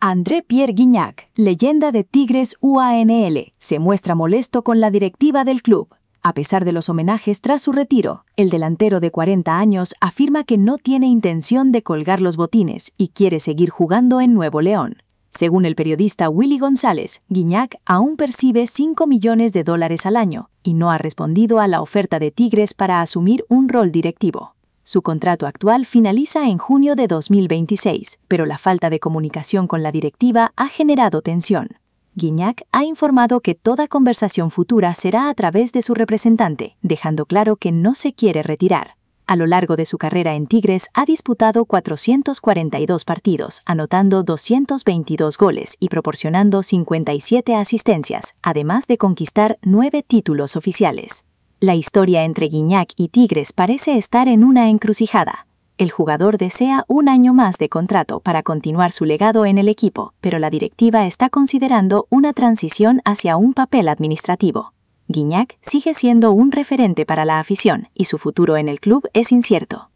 André-Pierre Gignac, leyenda de Tigres UANL, se muestra molesto con la directiva del club. A pesar de los homenajes tras su retiro, el delantero de 40 años afirma que no tiene intención de colgar los botines y quiere seguir jugando en Nuevo León. Según el periodista Willy González, Gignac aún percibe $5 millones al año y no ha respondido a la oferta de Tigres para asumir un rol directivo. Su contrato actual finaliza en junio de 2026, pero la falta de comunicación con la directiva ha generado tensión. Gignac ha informado que toda conversación futura será a través de su representante, dejando claro que no se quiere retirar. A lo largo de su carrera en Tigres ha disputado 442 partidos, anotando 222 goles y proporcionando 57 asistencias, además de conquistar 9 títulos oficiales. La historia entre Gignac y Tigres parece estar en una encrucijada. El jugador desea un año más de contrato para continuar su legado en el equipo, pero la directiva está considerando una transición hacia un papel administrativo. Gignac sigue siendo un referente para la afición y su futuro en el club es incierto.